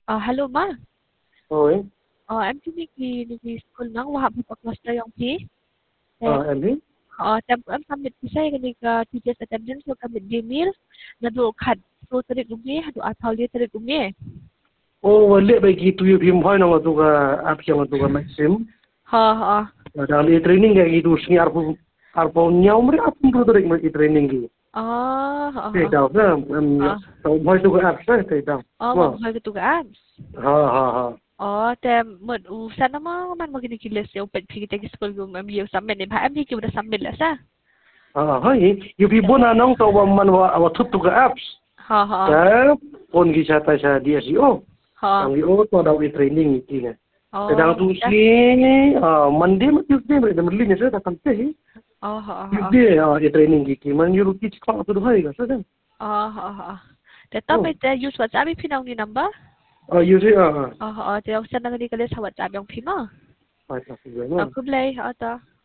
Hello Ma. Ôi, Em chỉ đi school nang wahab pa cluster yung P. em biết. Em submit kasi kanig teachers attendance so submit Gmail na do kad so tarik umi hadu atau dia tarik umi. Ô, liệu bây giờ tụi phim hỏi nó tụi cái app yang tụi cái Maxim. Ha. Đang đi training cái itu sini arpo nhau mereka apa perlu tarik mereka training gitu. Kayak tahu kan, tahu hỏi tụi cái app saya kayak tahu. Mau buhay ka tuga apps. Ha. Te mud sana man maginikilis yung pagpigit ng school yung yung submit ni pa em di kita submit la sa. Hai, you people na nong tahu man wa tut tụi cái apps. Ha. Ya, pon kisah saya di SEO. Ha. Ang SEO tu ada di training itu. Sedang tu sini, Monday Tuesday mereka merlinya saya tak sampai. Tuesday di training gitu. Man you rugi cekak tu dua hari kan, sedang. Te tapos te use WhatsApp pinang ni number? You say Te yung sana nga di kalis sa WhatsApp yung pima. Ay, tak boleh. Aku play ata.